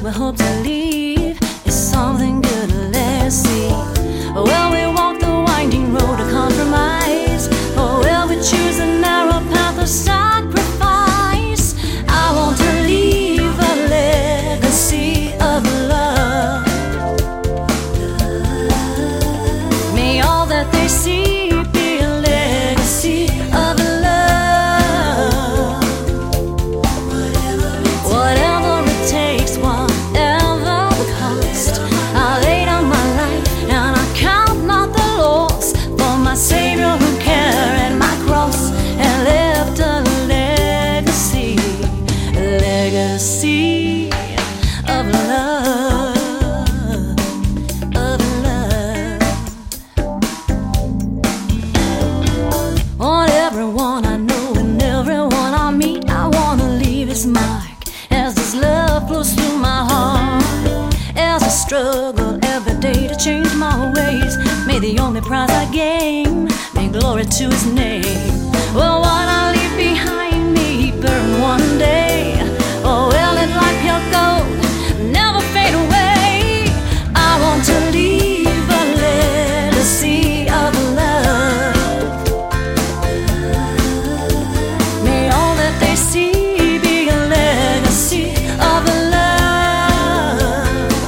we hope to leave is something good to let's see. Well, we walk the winding road of compromise. Oh, well, we choose a narrow path of sacrifice. I want to leave a legacy of love. May all that they see be a legacy of love. Whatever it takes, whatever the cost, I lay down my life and I count not the loss for my Savior who carried my cross and left a legacy of love, of love. On everyone I know and everyone I meet, I wanna leave its mark as this love flows through my heart. As I struggle every day to change my ways, may the only prize I gain bring glory to His name. Well, what I leave behind me burn one day. Oh, well, it's like pure gold, never fade away. I want to leave a legacy of love. May all that they see be a legacy of love.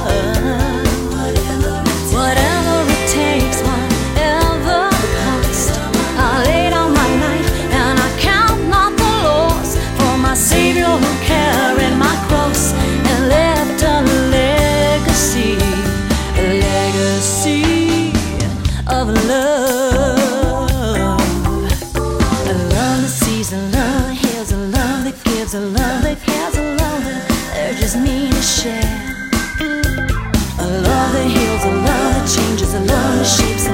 Whatever it takes, whatever the cost, I lay down my life and I count not the loss for my Savior who carried my cross and left a legacy of love. A love that sees, a love that heals, a love that gives, a love that cares, a love that urges me to share. A love that heals, a love that changes, a love that shapes,